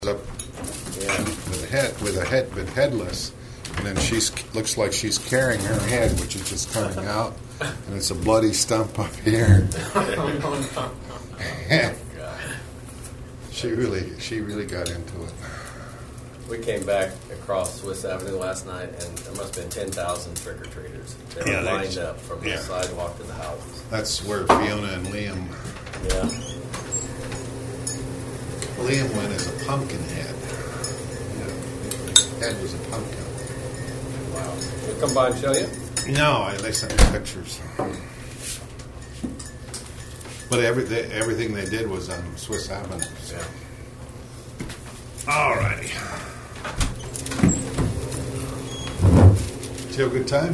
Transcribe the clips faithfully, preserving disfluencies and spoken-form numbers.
up Yeah. with a head with a head but headless, and then she's looks like she's carrying her head, which is just coming out, and it's a bloody stump up here. she really she really got into it. We came back across Swiss Avenue last night, and there must have been ten thousand trick-or-treaters. They were Yeah, they lined just- up from yeah. the sidewalk to the houses. That's where Fiona and Liam Yeah. Liam went as a pumpkin head. Yeah, his head was a pumpkin. Wow. We'll come by and show you. No, I, they sent me pictures. But every, they, everything they did was on Swiss Avenue. So. Yeah. All righty. Did you have a good time?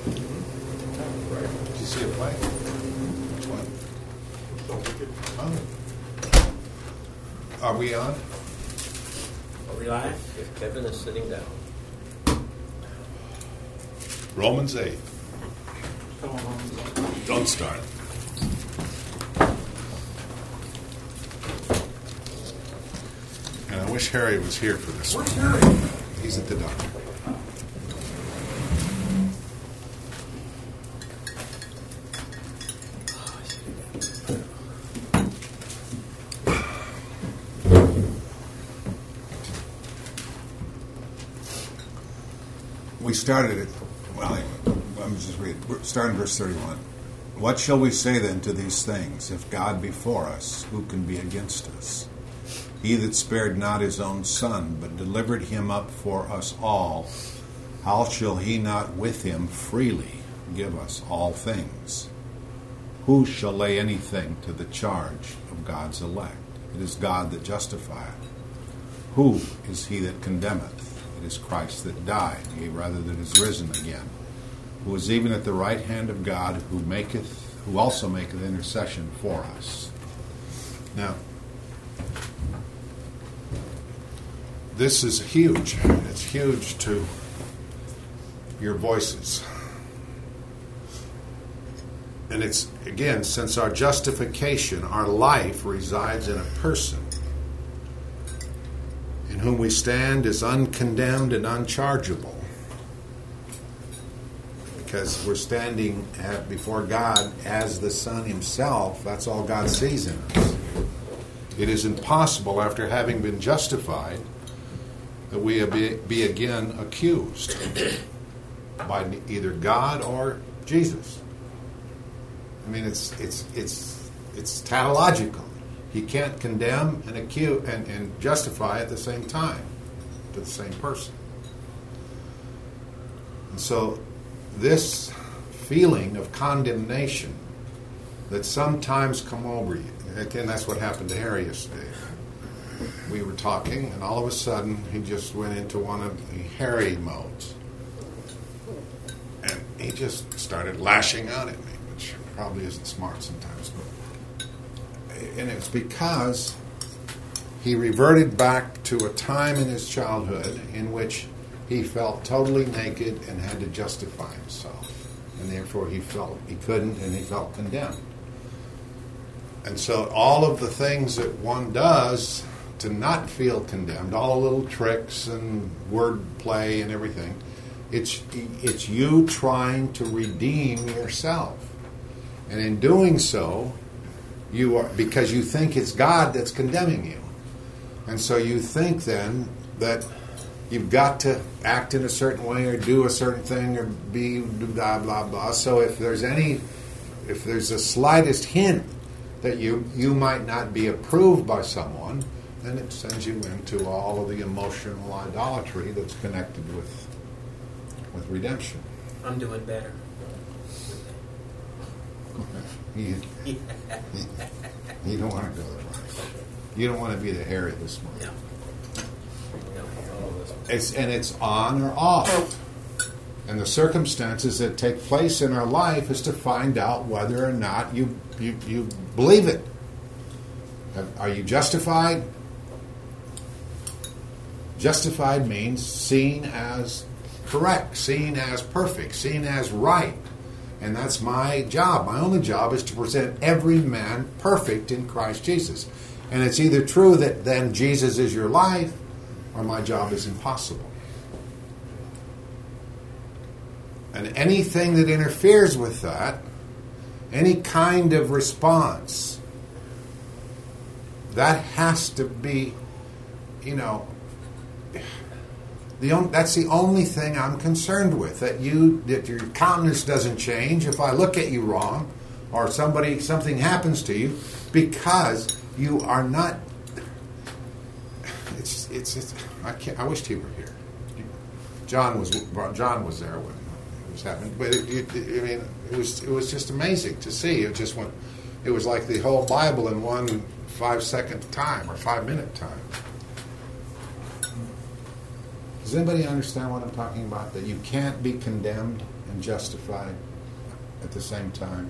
Did you see a play? Which one? Oh. Are we on? Are we live? If Kevin is sitting down. Romans eight. Don't start. And I wish Harry was here for this one. Where's Harry? He's at the doctor. We started it. Well, anyway, let me just read. We're starting verse thirty-one. What shall we say then to these things? If God be for us, who can be against us? He that spared not his own son, but delivered him up for us all, how shall he not with him freely give us all things? Who shall lay anything to the charge of God's elect? It is God that justifieth. Who is he that condemneth? It is Christ that died, yea, rather that is risen again, who is even at the right hand of God, who maketh, who also maketh intercession for us. Now, this is huge. It's huge to your voices. And it's, again, since our justification, our life resides in a person, in whom we stand is uncondemned and unchargeable. Because we're standing at, before God as the Son Himself. That's all God sees in us. It is impossible, after having been justified, that we be, be again accused by either God or Jesus. I mean, it's it's it's it's tautological. He can't condemn and accuse and, and justify at the same time to the same person. And so this feeling of condemnation that sometimes come over you, again, that's what happened to Harry yesterday. We were talking, and all of a sudden he just went into one of the Harry modes. And he just started lashing out at me, which probably isn't smart sometimes, but and it's because he reverted back to a time in his childhood in which he felt totally naked and had to justify himself. And therefore he felt he couldn't, and he felt condemned. And so all of the things that one does to not feel condemned, all the little tricks and word play and everything, it's it's you trying to redeem yourself. And in doing so, you are, because you think it's God that's condemning you. And so you think then that you've got to act in a certain way or do a certain thing or be blah, blah, blah. So if there's any, if there's the slightest hint that you, you might not be approved by someone, then it sends you into all of the emotional idolatry that's connected with, with redemption. I'm doing better. You, you, you don't want to go there. You don't want to be the Harry this morning. No. It's, and it's on or off. And the circumstances that take place in our life is to find out whether or not you you, you believe it. Are you justified? Justified means seen as correct, seen as perfect, seen as right. And that's my job. My only job is to present every man perfect in Christ Jesus. And it's either true that then Jesus is your life, or my job is impossible. And anything that interferes with that, any kind of response, that has to be, you know, the on, that's the only thing I'm concerned with. That you, that your countenance doesn't change if I look at you wrong, or somebody, something happens to you, because you are not. It's it's. it's I can't. I wished he were here. John was John was there when it was happening, but it, it, it, I mean, it was it was just amazing to see. It just went. It was like the whole Bible in one five second time or five minute time. Does anybody understand what I'm talking about? That you can't be condemned and justified at the same time.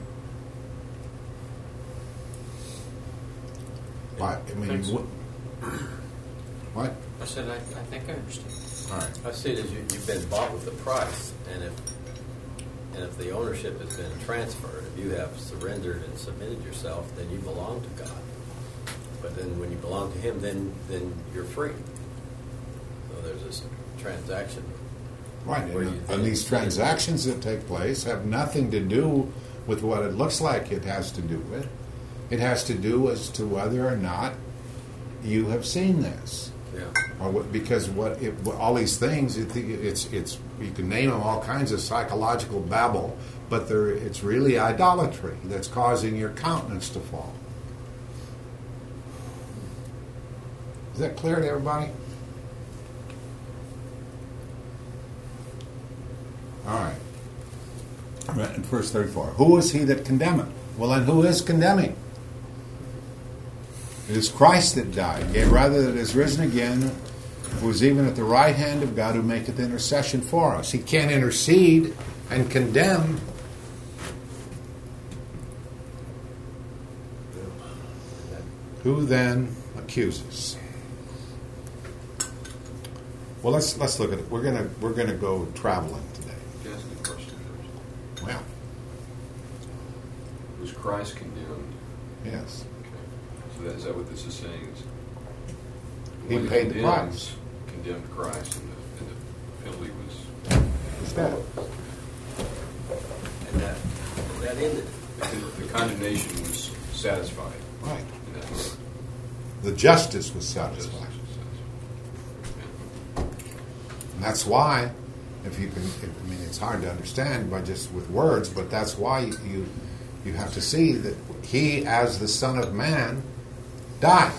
Why? I mean, Thanks. what? What? I said, I, I think I understand. All right. I see it as you, you've been bought with a price, and if and if the ownership has been transferred, if you have surrendered and submitted yourself, then you belong to God. But then when you belong to Him, then then you're free. So there's this transaction. Right, where and, you- and these transactions that take place have nothing to do with what it looks like it has to do with. It has to do as to whether or not you have seen this, Yeah. or what, because what, it, what all these things, it, it's it's you can name them all kinds of psychological babble, but they're, it's really idolatry that's causing your countenance to fall. Is that clear to everybody? All right. Right, in verse thirty-four. Who is he that condemneth? Well, then who is condemning? It is Christ that died, yea, rather that is risen again, who is even at the right hand of God, who maketh intercession for us. He can't intercede and condemn. Who then accuses? Well, let's let's look at it. We're gonna we're gonna go traveling today. Can I ask you a question first? Well, Was Christ condemned? yes, Okay. So that, is that what this is saying? Is he when paid the condemned- price. Condemned Christ, and the, and the penalty was. It's dead. And that that ended. The, the condemnation was satisfied. Right. In that moment. The justice was Justice satisfied. was satisfied. And that's why, if you can, if, I mean, it's hard to understand by just with words, but that's why you you have to see that he, as the Son of Man, died.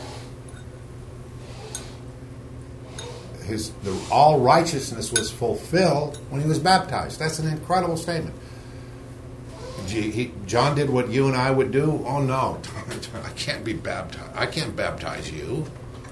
His the, all righteousness was fulfilled when he was baptized. That's an incredible statement. Gee, he, John did what you and I would do. Oh no, I can't be baptized. I can't baptize you.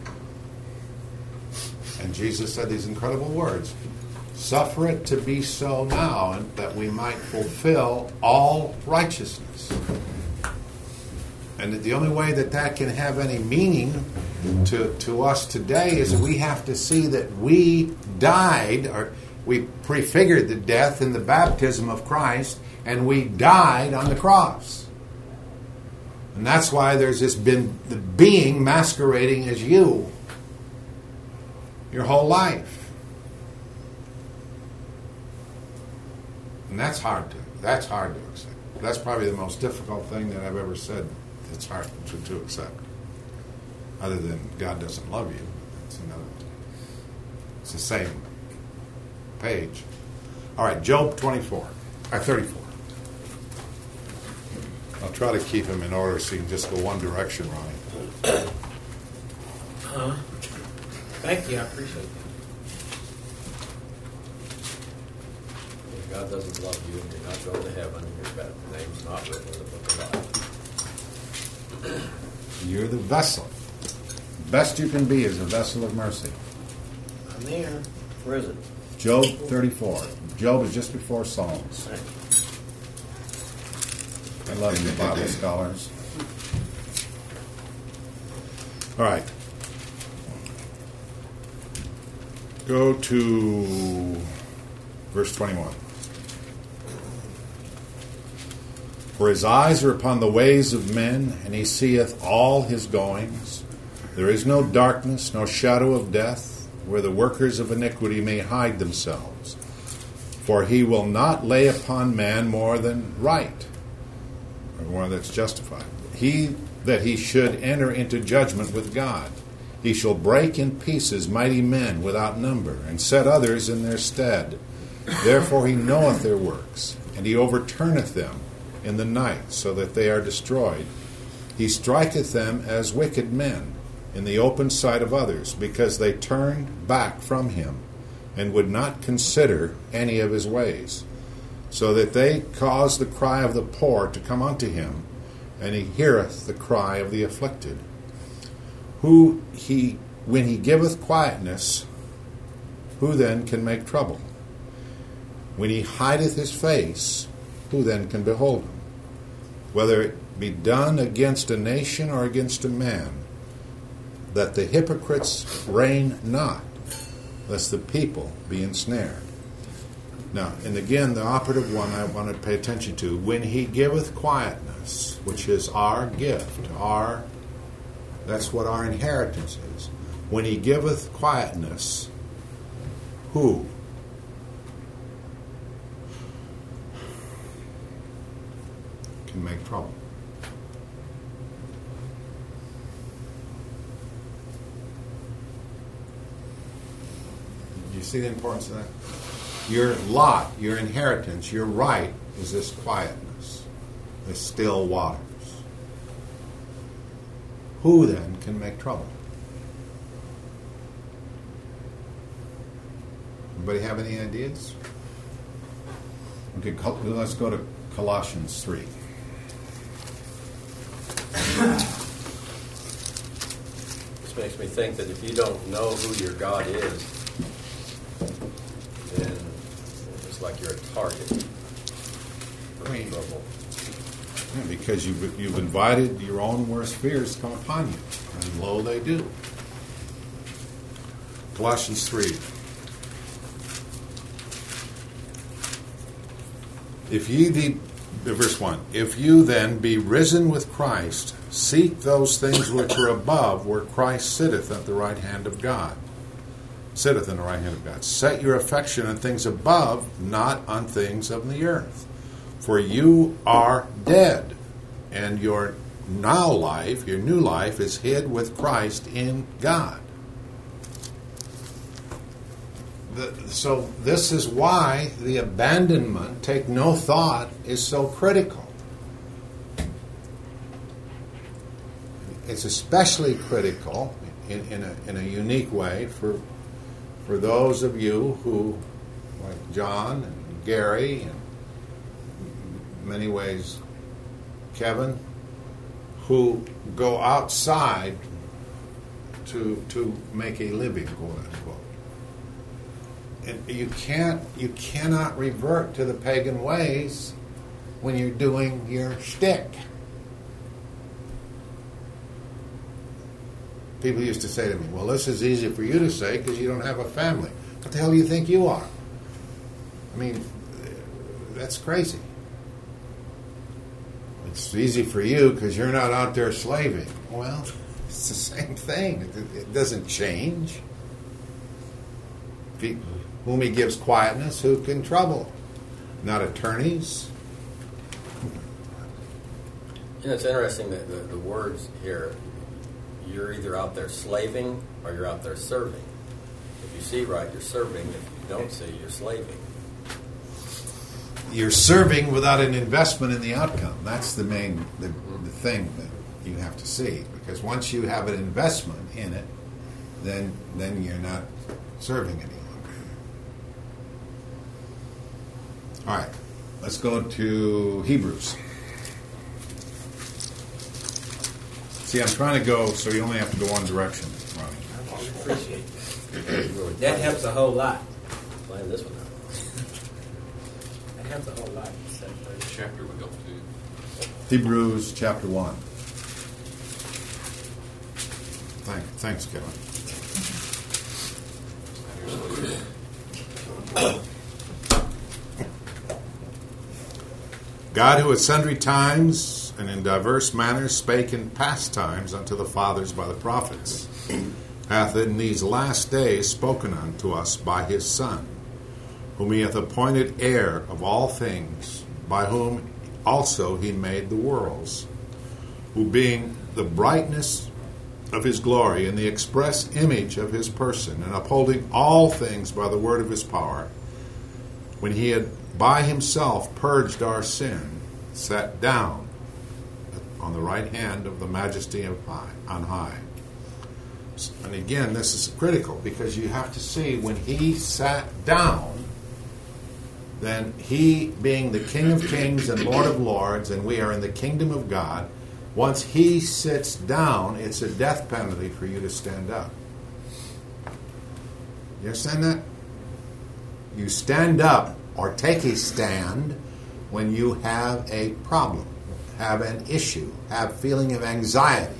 And Jesus said these incredible words: "Suffer it to be so now, and that we might fulfill all righteousness." And the only way that that can have any meaning to, to us today is that we have to see that we died, or we prefigured the death in the baptism of Christ, and we died on the cross. And that's why there's this been the being masquerading as you your whole life. And that's hard to that's hard to accept. That's probably the most difficult thing that I've ever said. It's hard to, to accept. Other than God doesn't love you. It's another. It's the same page. All right, Job twenty-four, or thirty-four. I'll try to keep him in order so you can just go one direction, Ronnie. Huh? Thank you, I appreciate that. If God doesn't love you, and you're not going to heaven, and your bad name's not written in the book of life. You're the vessel. The best you can be is a vessel of mercy. I'm there. Where is it? Job thirty-four. Job is just before Psalms. I love you, Bible scholars. All right. Go to verse twenty-one. For his eyes are upon the ways of men, and he seeth all his goings. There is no darkness, no shadow of death, where the workers of iniquity may hide themselves. For he will not lay upon man more than right, or more that's justified. He that he should enter into judgment with God. He shall break in pieces mighty men without number, and set others in their stead. Therefore he knoweth their works, and he overturneth them in the night, so that they are destroyed. He striketh them as wicked men in the open sight of others, because they turned back from him, and would not consider any of his ways. So that they cause the cry of the poor to come unto him, and he heareth the cry of the afflicted. Who he, when he giveth quietness, who then can make trouble? When he hideth his face, who then can behold him? Whether it be done against a nation or against a man, that the hypocrites reign not, lest the people be ensnared. Now, and again, the operative one I want to pay attention to, when he giveth quietness, which is our gift, our, that's what our inheritance is. When he giveth quietness, who? Can make trouble. You see the importance of that? Your lot, your inheritance, your right is this quietness, this still waters. Who then can make trouble? Anybody have any ideas? Okay, let's go to Colossians three. This makes me think that if you don't know who your God is, then it's like you're a target for I mean, trouble. Yeah, because you've, you've invited your own worst fears to come upon you. And lo, they do. Colossians three. If ye be, verse one, if you then be risen with Christ, seek those things which are above, where Christ sitteth at the right hand of God. Sitteth in the right hand of God. Set your affection on things above, not on things of the earth. For you are dead, and your now life, your new life, is hid with Christ in God. The, so this is why the abandonment, take no thought, is so critical. It's especially critical in, in, a, in a unique way for for those of you who, like John and Gary, and in many ways Kevin, who go outside to to make a living, quote unquote. And you can't, you cannot revert to the pagan ways when you're doing your shtick. People used to say to me, well, this is easy for you to say because you don't have a family. What the hell do you think you are? I mean, that's crazy. It's easy for you because you're not out there slaving. Well, it's the same thing. It, it doesn't change. If he, whom he gives quietness, who can trouble? Not attorneys. You know, it's interesting that the, the words here, you're either out there slaving or you're out there serving. If you see right, you're serving. If you don't see, you're slaving. You're serving without an investment in the outcome. That's the main the, the thing that you have to see. Because once you have an investment in it, then then you're not serving any longer. All right, let's go to Hebrews. See, I'm trying to go so you only have to go one direction, Ronnie. I appreciate that. That helps a whole lot. Plan this one out. That helps a whole lot. Which chapter would help too? Hebrews chapter one. Thank, thanks, Kevin. God, who at sundry times and in diverse manners spake in past times unto the fathers by the prophets, hath in these last days spoken unto us by his Son, whom he hath appointed heir of all things, by whom also he made the worlds, who being the brightness of his glory and the express image of his person, and upholding all things by the word of his power, when he had by himself purged our sin, sat down on the right hand of the majesty of high, on high. And again, this is critical, because you have to see, when he sat down, then he, being the King of kings and Lord of lords, and we are in the kingdom of God, once he sits down, it's a death penalty for you to stand up. You understand that? You stand up or take a stand when you have a problem, have an issue, have feeling of anxiety.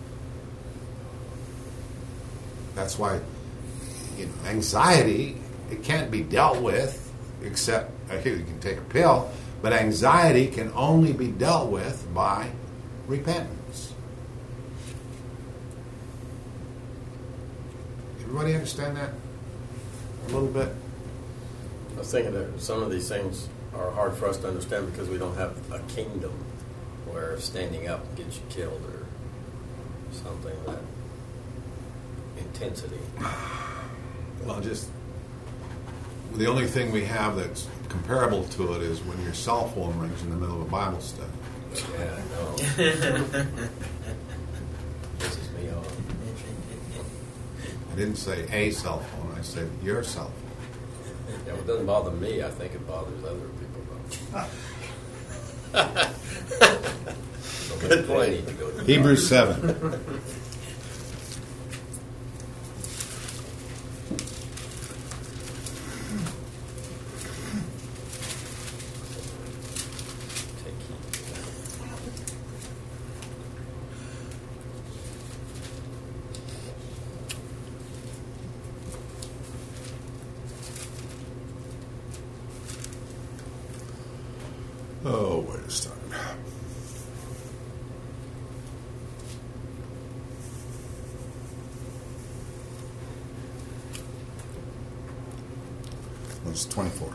That's why, you know, anxiety, it can't be dealt with except, uh, here you can take a pill, but anxiety can only be dealt with by repentance. Everybody understand that? A little bit? I was thinking that some of these things are hard for us to understand because we don't have a kingdom where standing up gets you killed or something of that intensity. Well, just the only thing we have that's comparable to it is when your cell phone rings in the middle of a Bible study. Yeah, I know. Pisses me off. I didn't say a cell phone, I said your cell phone. Yeah, well, it doesn't bother me. I think it bothers other people. So Good point. I need to go to Hebrews seven. Take heed. Oh, where to start? Verse twenty-four.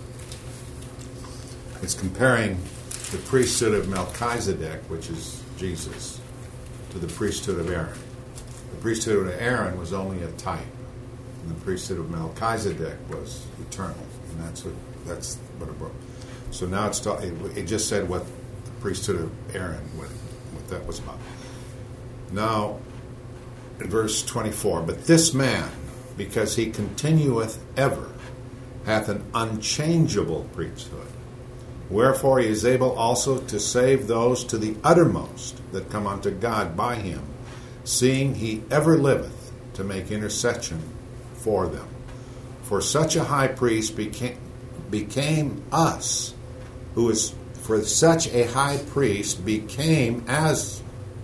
It's comparing the priesthood of Melchizedek, which is Jesus, to the priesthood of Aaron. The priesthood of Aaron was only a type, and the priesthood of Melchizedek was eternal, and that's what that's what it brought. So now it's ta- it, it just said what the priesthood of Aaron, what, what that was about. Now, in verse twenty-four, but this man, because he continueth ever, hath an unchangeable priesthood. Wherefore he is able also to save those to the uttermost that come unto God by him, seeing he ever liveth to make intercession for them. For such a high priest became, became us, who is, for such a high priest became as,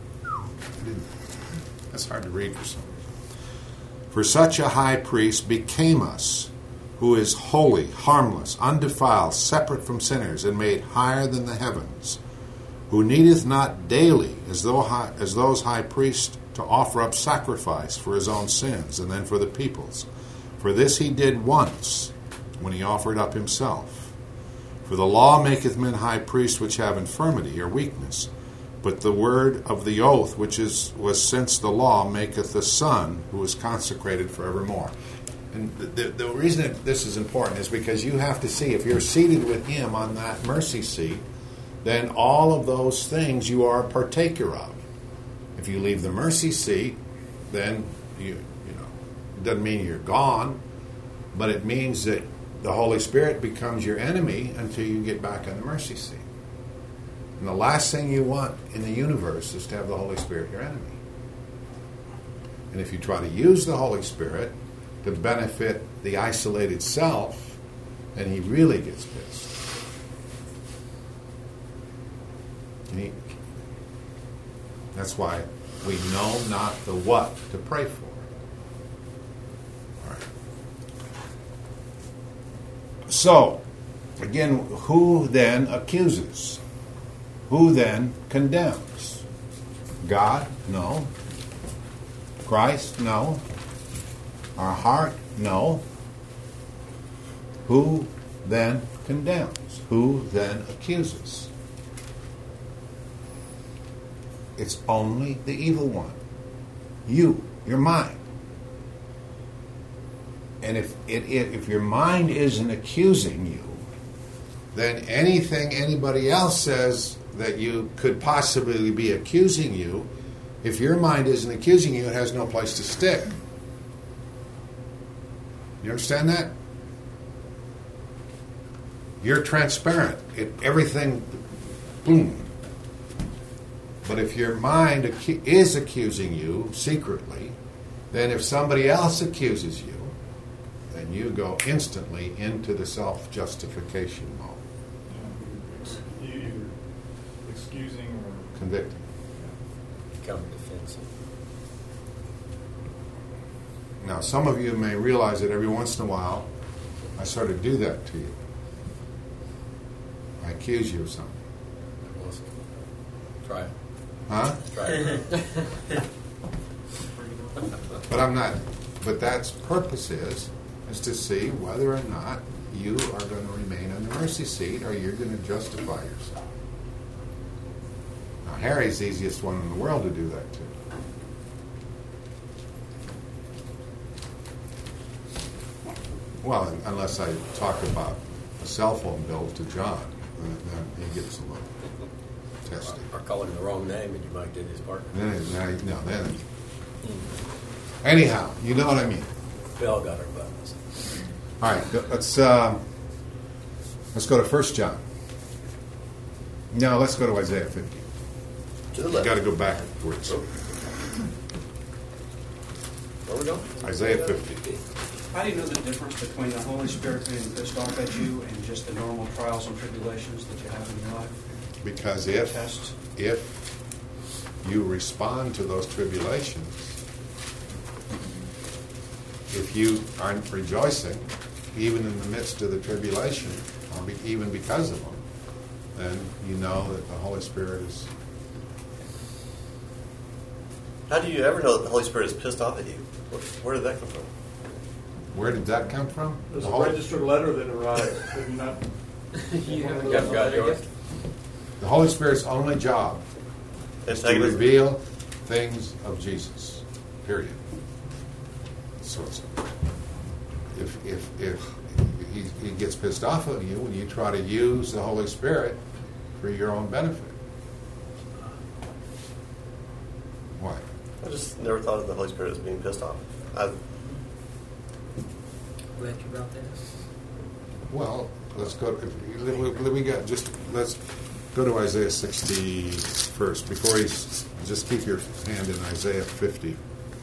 that's hard to read for some reason. For such a high priest became us, who is holy, harmless, undefiled, separate from sinners, and made higher than the heavens, who needeth not daily, as though high, as those high priests, to offer up sacrifice for his own sins, and then for the people's. For this he did once, when he offered up himself. For the law maketh men high priests which have infirmity or weakness, but the word of the oath, which is was since the law, maketh the Son, who is consecrated forevermore. And the, the, the reason that this is important is because you have to see, if you're seated with him on that mercy seat, then all of those things you are a partaker of. If you leave the mercy seat, then you you know it doesn't mean you're gone, but it means that the Holy Spirit becomes your enemy until you get back on the mercy seat. And the last thing you want in the universe is to have the Holy Spirit your enemy. And if you try to use the Holy Spirit to benefit the isolated self, then he really gets pissed. And he, that's why we know not the what to pray for. All right. So, Again, who then accuses? Who then condemns? God? No. Christ? No. Our heart? No. Who then condemns? Who then accuses? It's only the evil one. You, your mind. And if it, it, if your mind isn't accusing you, then anything anybody else says that you could possibly be accusing you, if your mind isn't accusing you, it has no place to stick. You understand that? You're transparent. It, everything, boom. But if your mind acu- is accusing you secretly, then if somebody else accuses you, then you go instantly into the self-justification mode. Yeah, either excusing or Convicting. Become defensive. Now, some of you may realize that every once in a while, I sort of do that to you. I accuse you of something. Listen. Try it. Huh? Try it. But I'm not. But that's purpose is, is to see whether or not you are going to remain on the mercy seat or you're going to justify yourself. Now, Harry's the easiest one in the world to do that to. Well, unless I talk about a cell phone bill to John, then, then he gets a little testy. Or call him the wrong name and you might get his partner. Then, it- now, no, then. Anyhow, you know what I mean. We all got our buttons. All right, go- let's uh, let's go to First John. No, let's go to Isaiah fifty. To the You left. got to go backwards. Where we going? Isaiah fifty. How do you know the difference between the Holy Spirit being pissed off at you and just the normal trials and tribulations that you have in your life? Because if Tests. if you respond to those tribulations, if you aren't rejoicing, even in the midst of the tribulation, or be, even because of them, then you know that the Holy Spirit is. How do you ever know that the Holy Spirit is pissed off at you? Where, where did that come from? Where did that come from? there's The a Holy- registered letter that arrives. Have you not? You haven't got, got yours? The Holy Spirit's only job is to Antagonism. reveal things of Jesus. Period. So it's, if if if he, he gets pissed off at you when you try to use the Holy Spirit for your own benefit. Why? I just never thought of the Holy Spirit as being pissed off. I, Glad you brought that. Well, let's go. If, we, we got just let's go to Isaiah sixty first before he's just keep your hand in Isaiah fifty.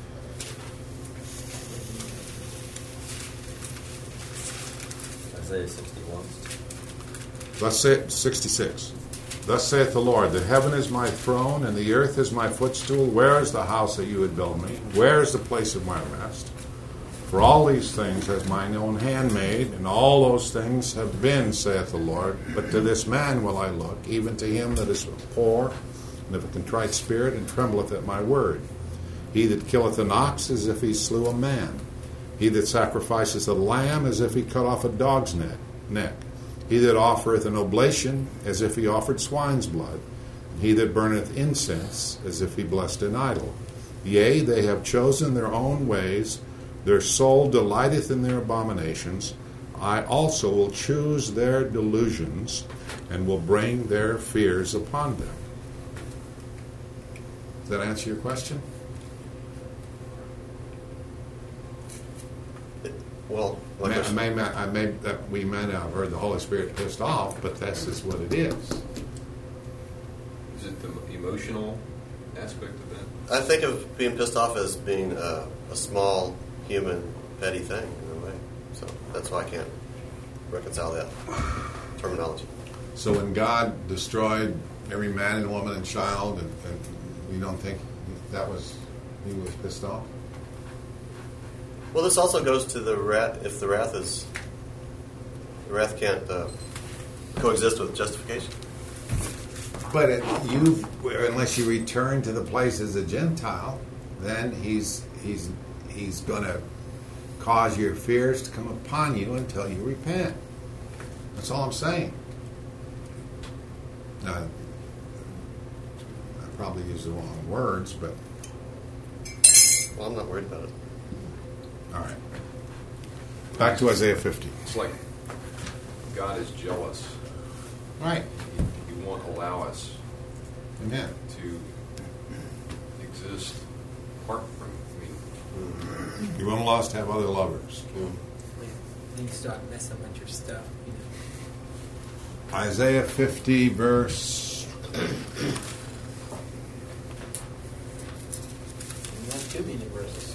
Isaiah sixty-one. Thus say sixty-six. Thus saith the Lord, the heaven is my throne, and the earth is my footstool. Where is the house that you would build me? Where is the place of my rest? For all these things has mine own hand made, and all those things have been, saith the Lord. But to this man will I look, even to him that is poor, and of a contrite spirit, and trembleth at my word. He that killeth an ox as if he slew a man. He that sacrificeth a lamb as if he cut off a dog's neck. neck. He that offereth an oblation as if he offered swine's blood. And he that burneth incense as if he blessed an idol. Yea, they have chosen their own ways. Their soul delighteth in their abominations. I also will choose their delusions and will bring their fears upon them. Does that answer your question? well, like May- I I may, I may, that we may not have heard the Holy Spirit pissed off, but that's just what it is. Is it the emotional aspect of that? I think of being pissed off as being a, a small, human, petty thing in a way. So that's why I can't reconcile that terminology. So when God destroyed every man and woman and child, and, and you don't think that was he was pissed off? Well, this also goes to the wrath. If the wrath is, the wrath can't uh, coexist with justification. But it, you, unless you return to the place as a Gentile, then he's he's he's going to cause your fears to come upon you until you repent. That's all I'm saying. Now, I probably used the wrong words, but Well, I'm not worried about it. all right. Back to Isaiah fifty. It's like God is jealous. Right. He, he won't allow us Amen. to exist apart from him. You won't allow us to have other lovers. Then you start messing with your stuff, you know. Isaiah fifty, verse. Not too many verses.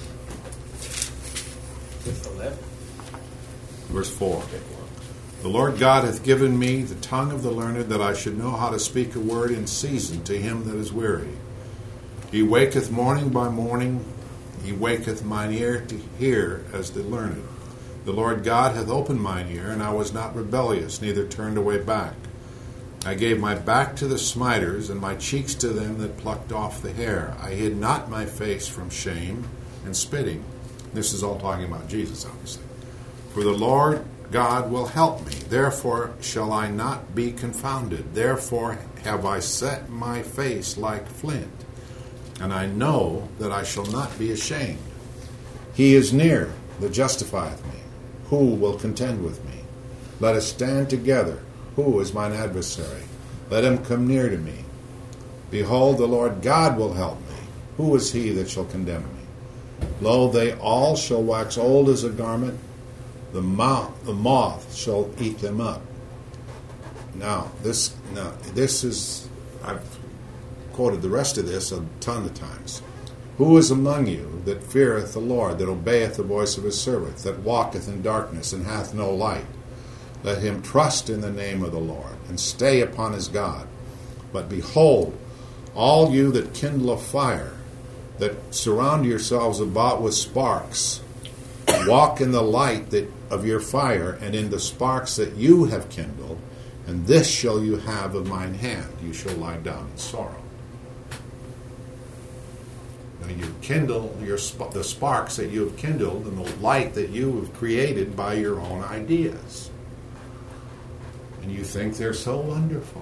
Just eleven. Verse four. The Lord God hath given me the tongue of the learned, that I should know how to speak a word in season to him that is weary. He waketh morning by morning, he waketh mine ear to hear as the learned. The Lord God hath opened mine ear, and I was not rebellious, neither turned away back. I gave my back to the smiters, and my cheeks to them that plucked off the hair. I hid not my face from shame and spitting. This is all talking about Jesus, obviously. For the Lord God will help me. Therefore shall I not be confounded. Therefore have I set my face like flint, and I know that I shall not be ashamed. He is near that justifieth me. Who will contend with me? Let us stand together. Who is mine adversary? Let him come near to me. Behold, the Lord God will help me. Who is he that shall condemn me? Lo, they all shall wax old as a garment. The moth, the moth shall eat them up. Now, this, now, this is, I've quoted the rest of this a ton of times. Who is among you that feareth the Lord, that obeyeth the voice of his servant, that walketh in darkness and hath no light? Let him trust in the name of the Lord, and stay upon his God. But behold, all you that kindle a fire, that surround yourselves about with sparks, walk in the light that of your fire, and in the sparks that you have kindled, and this shall you have of mine hand. You shall lie down in sorrow. Now you kindle your sp- the sparks that you have kindled, and the light that you have created by your own ideas. And you think they're so wonderful.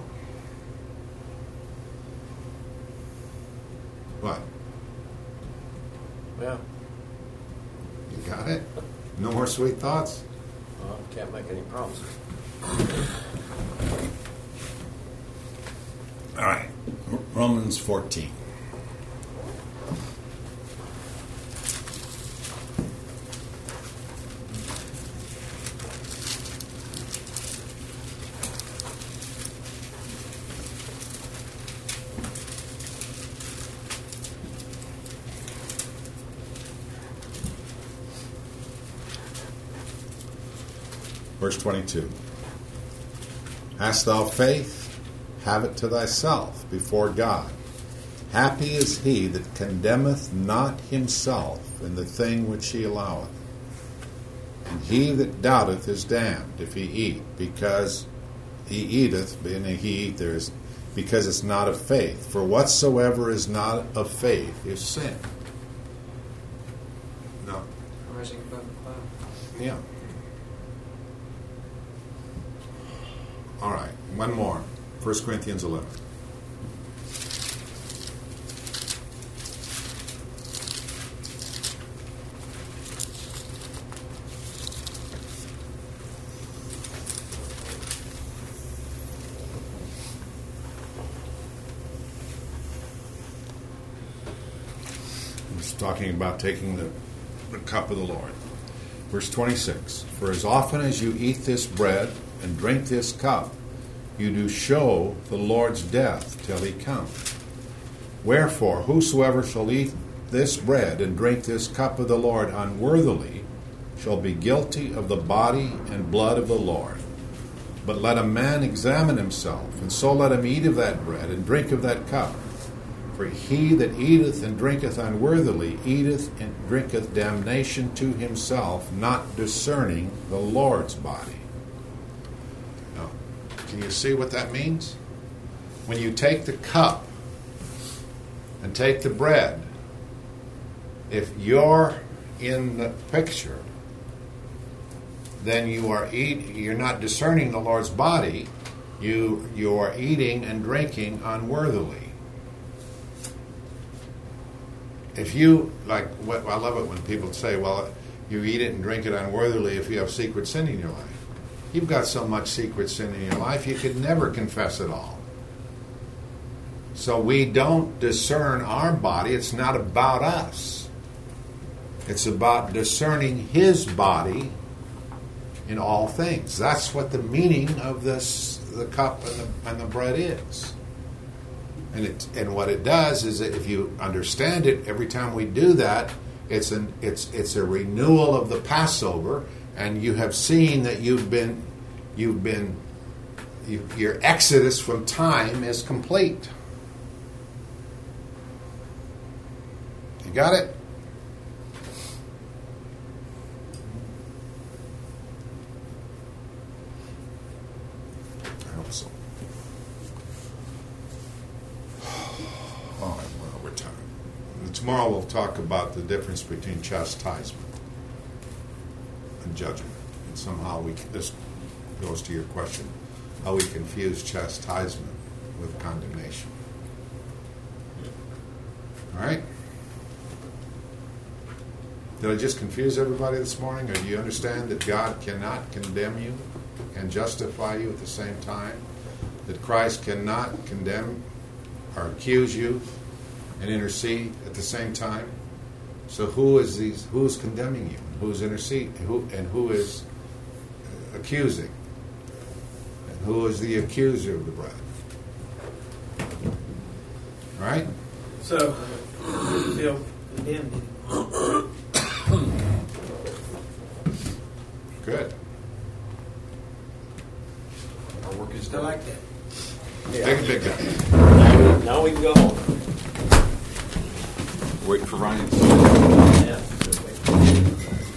What? Yeah. You got it? No more sweet thoughts? Well, can't make any promises. All right. Romans fourteen. Verse twenty-two. Hast thou faith? Have it to thyself before God. Happy is he that condemneth not himself in the thing which he alloweth. And he that doubteth is damned if he eat, because he eateth, being he eat, there is, because it's not of faith. For whatsoever is not of faith is sin. No. Rising above the cloud. Yeah. All right, one more. First Corinthians eleven. It's talking about taking the, the cup of the Lord. Verse twenty-six. For as often as you eat this bread and drink this cup, you do show the Lord's death till he come. Wherefore, whosoever shall eat this bread and drink this cup of the Lord unworthily shall be guilty of the body and blood of the Lord. But let a man examine himself, and so let him eat of that bread and drink of that cup. For he that eateth and drinketh unworthily eateth and drinketh damnation to himself, not discerning the Lord's body. Now, Can you see what that means? When you take the cup and take the bread, if you're in the picture, then you are eat. You're not discerning the Lord's body. You you are eating and drinking unworthily. If you like, what, I love it when people say, "Well, you eat it and drink it unworthily if you have secret sin in your life." You've got so much secret sin in your life, you could never confess it all. So we don't discern our body. It's not about us. It's about discerning His body in all things. That's what the meaning of this, the cup and the, and the bread is. And it and what it does is that if you understand it, every time we do that, it's an it's it's a renewal of the Passover, and you have seen that you've been you've been you, your exodus from time is complete. You got it? I hope so. All right, well, we're time. Tomorrow we'll talk about the difference between chastisement and judgment. And somehow we can, this goes to your question, how we confuse chastisement with condemnation. All right? Did I just confuse everybody this morning? Or do you understand that God cannot condemn you and justify you at the same time? That Christ cannot condemn or accuse you and intercede at the same time? So who is these? Who's condemning you? Who's interceding? Who and who is accusing? And who is the accuser of the brethren? All right. So, feel condemned anymore. Good. Our work is I done. like that. Take a big guy. Now, now we can go home. Waiting for Ryan. Yeah.